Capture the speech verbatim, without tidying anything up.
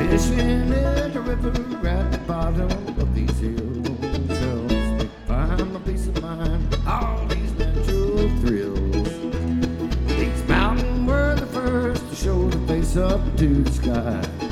Fishing in the river at the bottom of these hills helps me find my peace of mind, all these natural thrills. These mountains were the first to show the face up to the sky.